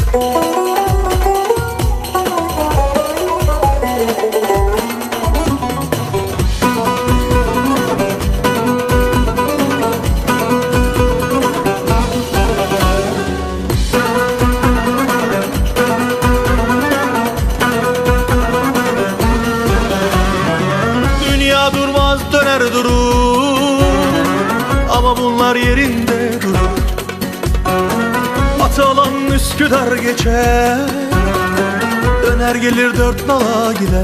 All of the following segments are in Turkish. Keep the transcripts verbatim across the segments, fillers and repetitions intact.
Dünya durmaz döner durur, ama bunlar yerinde durur. Atalan Üsküdar geçer, döner gelir dört nala gider.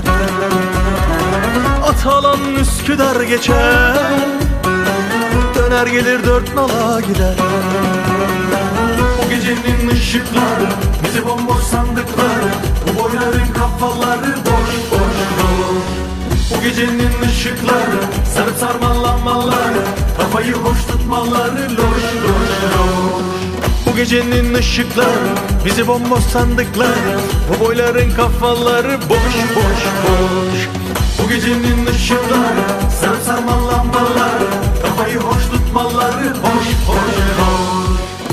Atalan Üsküdar geçer, döner gelir dört nala gider. Bu gecenin ışıkları, bizi bomboş sandıkları, bu boyların kafaları boş boş boş. Bu gecenin ışıkları, sarıp sarmalanmaları, kafayı hoş tutmaları loş loş loş. Bu gecenin ışıkları, bizi bomboş sandıkları, bu boyların kafaları boş boş boş. Bu gecenin ışıkları, sarıp sarmalanmaları, kafayı hoş tutmaları hoş hoş hoş.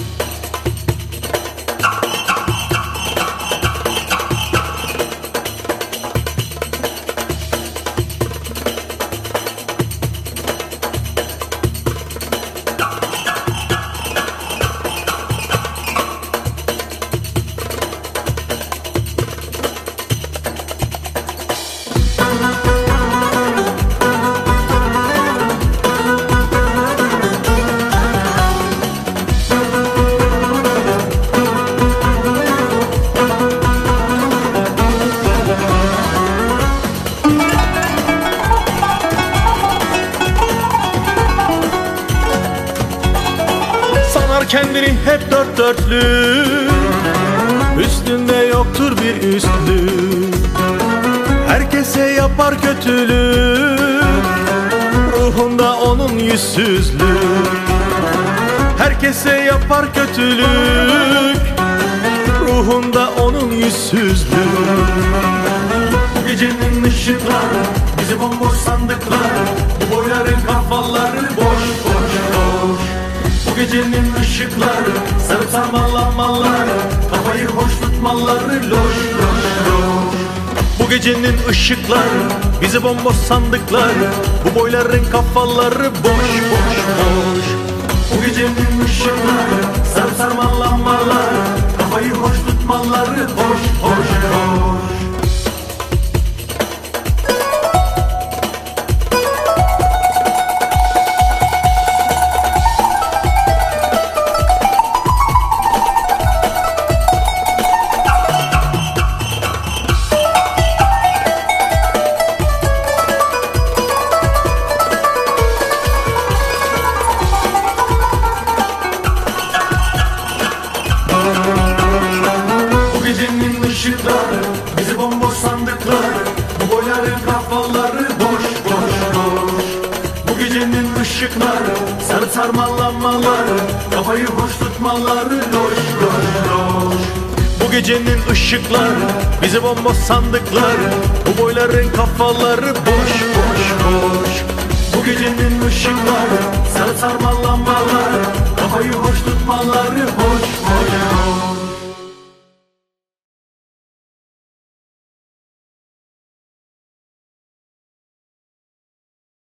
Kendini hep dört dörtlük, üstünde yoktur bir üstlük. Herkese yapar kötülük, ruhunda onun yüzsüzlük. Herkese yapar kötülük, ruhunda onun yüzsüzlük. Bu gecenin ışıkları, bizi bomboş sandıkları, bu boyların kafaları boş boş boş. Bu gecenin ışıkları, sarıp sarmalanmaları, kafayı hoş tutmaları loş loş loş. Bu gecenin ışıkları, bizi bomboş sandıkları, bu boyların kafaları boş boş boş. Bu gecenin ışıkları, sarıp sarmalanmaları, kafayı hoş tutmaları hoş hoş hoş. Bu gecenin ışıkları, bizi bomboş sandıkları, bu boyların kafaları boş boş boş. Bu gecenin ışıkları, sarıp sarmalanmaları, kafayı hoş tutmaları loş loş loş. Bu gecenin ışıkları, bizi bomboş sandıkları, bu boyların kafaları boş boş boş. Bu gecenin ışıkları, sarıp sarmalanmaları, kafayı hoş tutmaları hoş hoş hoş.